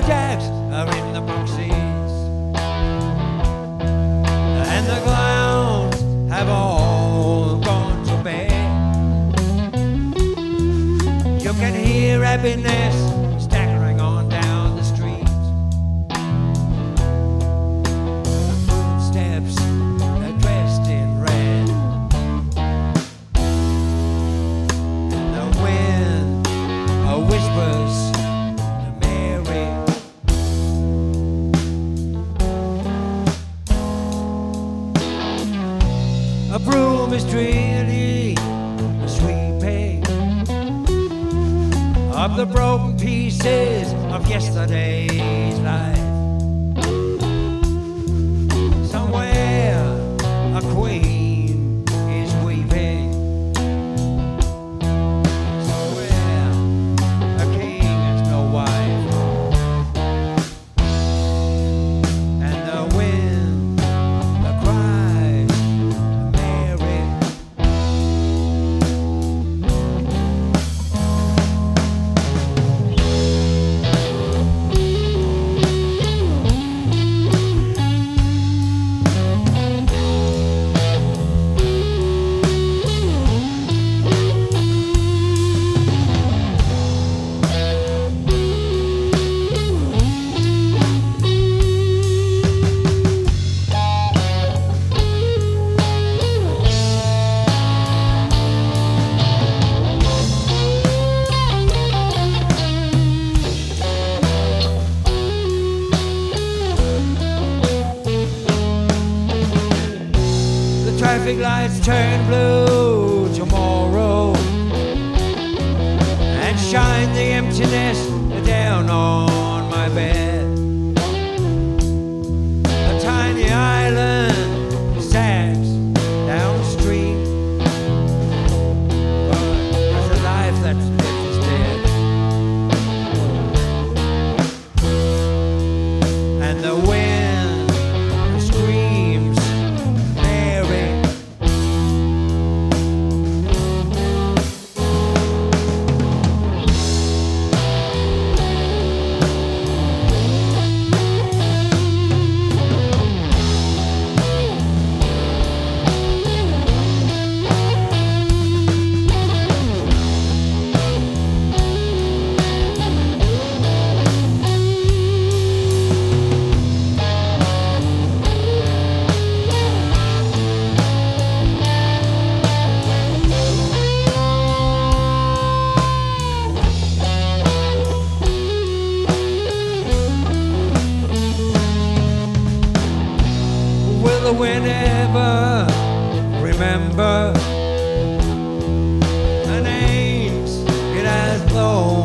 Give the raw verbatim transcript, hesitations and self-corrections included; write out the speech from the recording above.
jacks are in the boxes, and the clowns have all gone to bed. You can hear happiness staggering on down the street. Footsteps, they're dressed in red. The wind uh, whispers to Mary. A broom is really sweeping up the broken pieces of yesterday's life. Somewhere a queen is weeping. Somewhere a king has no wife. And the wind that cries Mary. Traffic lights turn blue tomorrow and shine the emptiness down on my bed. A tiny island sags downstream, but there's a life that's lived is dead. And the wind screams Mary. Will the wind ever remember the names it has blown?